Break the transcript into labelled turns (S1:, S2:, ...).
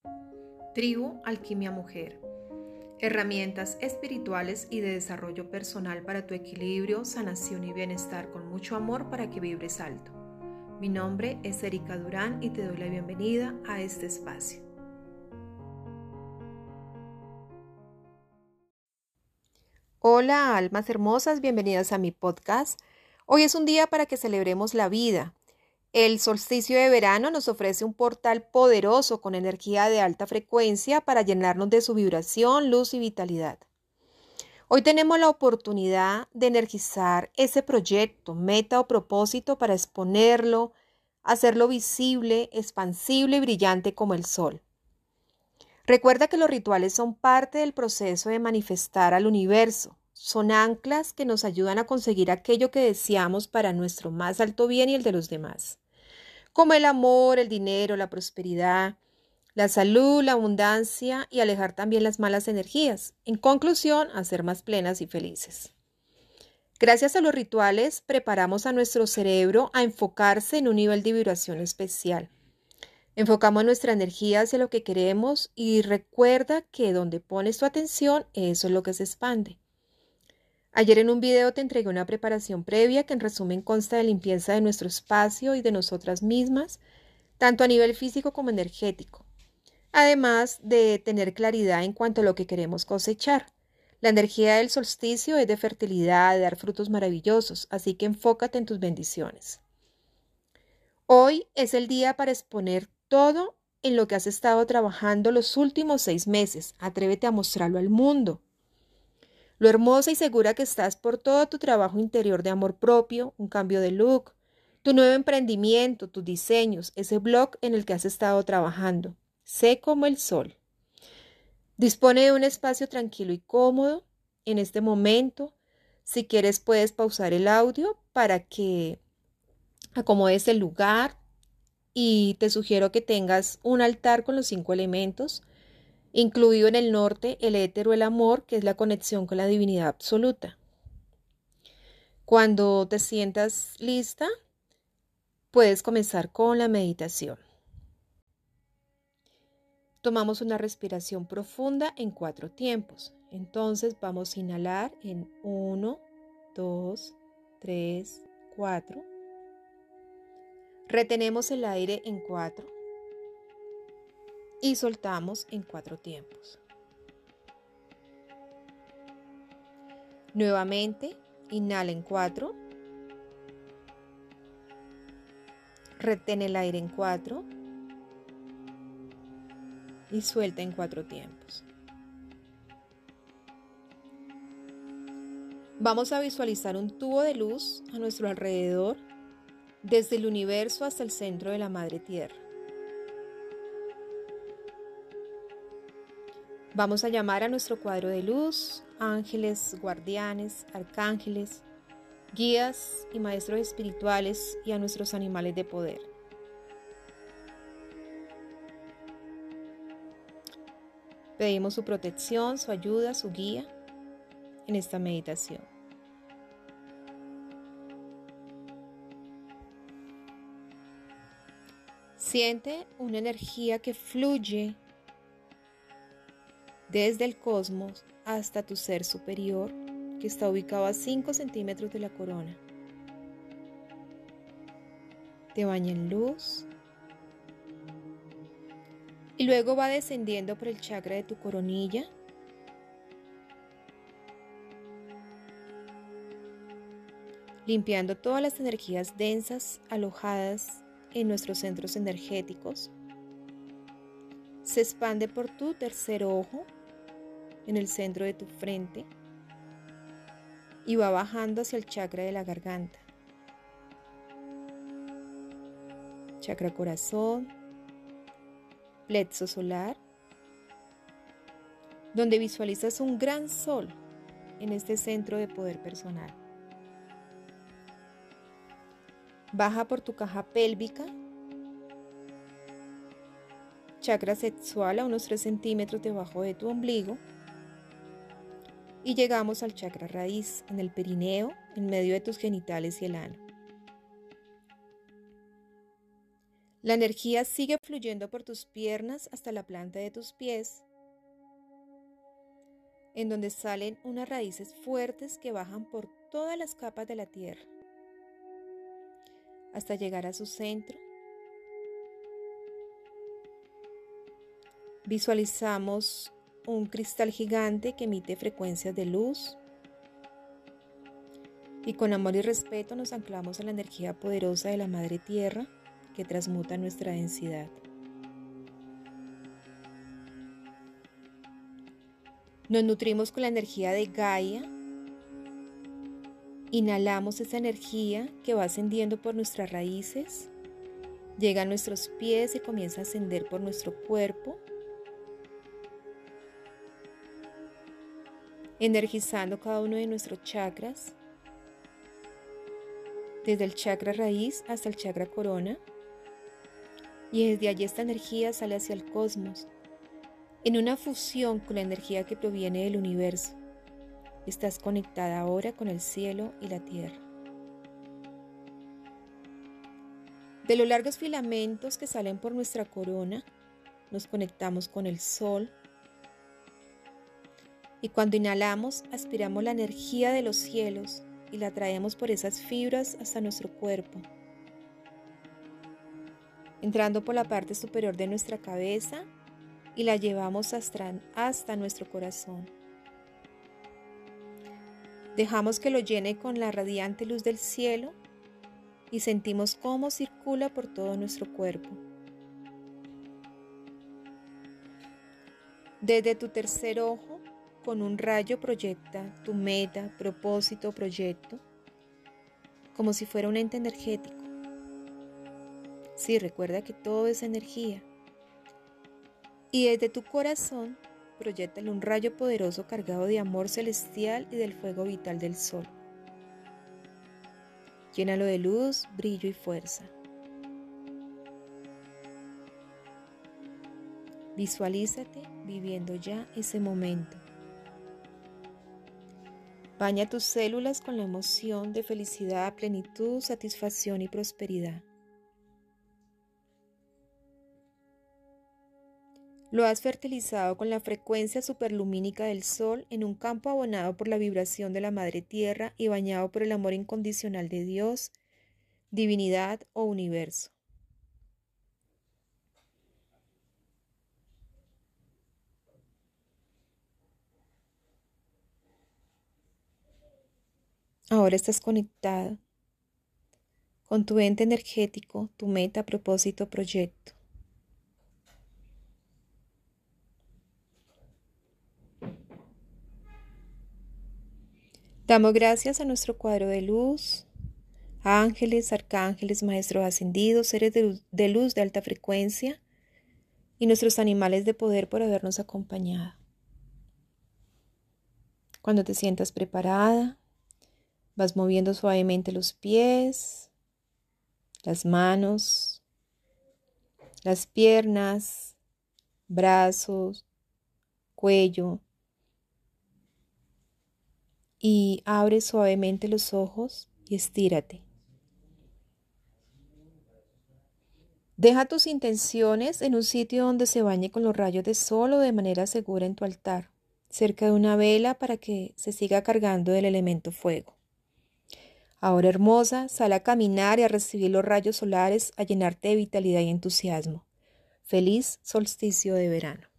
S1: Tribu Alquimia Mujer. Herramientas espirituales y de desarrollo personal para tu equilibrio, sanación y bienestar con mucho amor para que vibres alto. Mi nombre es Erika Durán y te doy la bienvenida a este espacio. Hola, almas hermosas, bienvenidas a mi podcast. Hoy es un día para que celebremos la vida. El solsticio de verano nos ofrece un portal poderoso con energía de alta frecuencia para llenarnos de su vibración, luz y vitalidad. Hoy tenemos la oportunidad de energizar ese proyecto, meta o propósito para exponerlo, hacerlo visible, expansible y brillante como el sol. Recuerda que los rituales son parte del proceso de manifestar al universo. Son anclas que nos ayudan a conseguir aquello que deseamos para nuestro más alto bien y el de los demás, como el amor, el dinero, la prosperidad, la salud, la abundancia y alejar también las malas energías. En conclusión, a ser más plenas y felices. Gracias a los rituales, preparamos a nuestro cerebro a enfocarse en un nivel de vibración especial. Enfocamos nuestra energía hacia lo que queremos y recuerda que donde pones tu atención, eso es lo que se expande. Ayer en un video te entregué una preparación previa que en resumen consta de limpieza de nuestro espacio y de nosotras mismas, tanto a nivel físico como energético, además de tener claridad en cuanto a lo que queremos cosechar. La energía del solsticio es de fertilidad, de dar frutos maravillosos, así que enfócate en tus bendiciones. Hoy es el día para exponer todo en lo que has estado trabajando los últimos 6 meses. Atrévete a mostrarlo al mundo. Lo hermosa y segura que estás por todo tu trabajo interior de amor propio, un cambio de look, tu nuevo emprendimiento, tus diseños, ese blog en el que has estado trabajando. Sé como el sol. Dispone de un espacio tranquilo y cómodo en este momento. Si quieres puedes pausar el audio para que acomodes el lugar y te sugiero que tengas un altar con los 5 elementos, incluido en el norte el éter o el amor, que es la conexión con la divinidad absoluta. Cuando te sientas lista, puedes comenzar con la meditación. Tomamos una respiración profunda en 4 tiempos. Entonces vamos a inhalar en 1, 2, 3, 4. Retenemos el aire en 4 y soltamos en 4 tiempos. Nuevamente, inhala en 4, retén el aire en 4 y suelta en 4 tiempos. Vamos a visualizar un tubo de luz a nuestro alrededor, desde el universo hasta el centro de la Madre Tierra. Vamos a llamar a nuestro cuadro de luz, ángeles, guardianes, arcángeles, guías y maestros espirituales y a nuestros animales de poder. Pedimos su protección, su ayuda, su guía en esta meditación. Siente una energía que fluye desde el cosmos hasta tu ser superior, que está ubicado a 5 centímetros de la corona. Te baña en luz y luego va descendiendo por el chakra de tu coronilla, limpiando todas las energías densas alojadas en nuestros centros energéticos. Se expande por tu tercer ojo, en el centro de tu frente, y va bajando hacia el chakra de la garganta, chakra corazón, plexo solar, donde visualizas un gran sol en este centro de poder personal. Baja por tu caja pélvica, chakra sexual a unos 3 centímetros debajo de tu ombligo, y llegamos al chakra raíz en el perineo, en medio de tus genitales y el ano. La energía sigue fluyendo por tus piernas hasta la planta de tus pies, en donde salen unas raíces fuertes que bajan por todas las capas de la tierra, hasta llegar a su centro. Visualizamos un cristal gigante que emite frecuencias de luz y con amor y respeto nos anclamos a la energía poderosa de la Madre Tierra que transmuta nuestra densidad. Nos nutrimos con la energía de Gaia. Inhalamos esa energía que va ascendiendo por nuestras raíces, llega a nuestros pies y comienza a ascender por nuestro cuerpo, energizando cada uno de nuestros chakras, desde el chakra raíz hasta el chakra corona, y desde allí esta energía sale hacia el cosmos, en una fusión con la energía que proviene del universo. Estás conectada ahora con el cielo y la tierra. De los largos filamentos que salen por nuestra corona, nos conectamos con el sol. Y cuando inhalamos, aspiramos la energía de los cielos y la traemos por esas fibras hasta nuestro cuerpo, entrando por la parte superior de nuestra cabeza y la llevamos hasta nuestro corazón. Dejamos que lo llene con la radiante luz del cielo y sentimos cómo circula por todo nuestro cuerpo. Desde tu tercer ojo, con un rayo proyecta tu meta, propósito, proyecto, como si fuera un ente energético. Sí, recuerda que todo es energía. Y desde tu corazón, proyéctale un rayo poderoso cargado de amor celestial y del fuego vital del sol. Llénalo de luz, brillo y fuerza. Visualízate viviendo ya ese momento. Baña tus células con la emoción de felicidad, plenitud, satisfacción y prosperidad. Lo has fertilizado con la frecuencia superlumínica del sol en un campo abonado por la vibración de la Madre Tierra y bañado por el amor incondicional de Dios, divinidad o universo. Ahora estás conectada con tu ente energético, tu meta, propósito, proyecto. Damos gracias a nuestro cuadro de luz, a ángeles, arcángeles, maestros ascendidos, seres de luz de alta frecuencia y nuestros animales de poder por habernos acompañado. Cuando te sientas preparada, vas moviendo suavemente los pies, las manos, las piernas, brazos, cuello, y abre suavemente los ojos y estírate. Deja tus intenciones en un sitio donde se bañe con los rayos de sol o de manera segura en tu altar, cerca de una vela para que se siga cargando del elemento fuego. Ahora, hermosa, sal a caminar y a recibir los rayos solares, a llenarte de vitalidad y entusiasmo. Feliz solsticio de verano.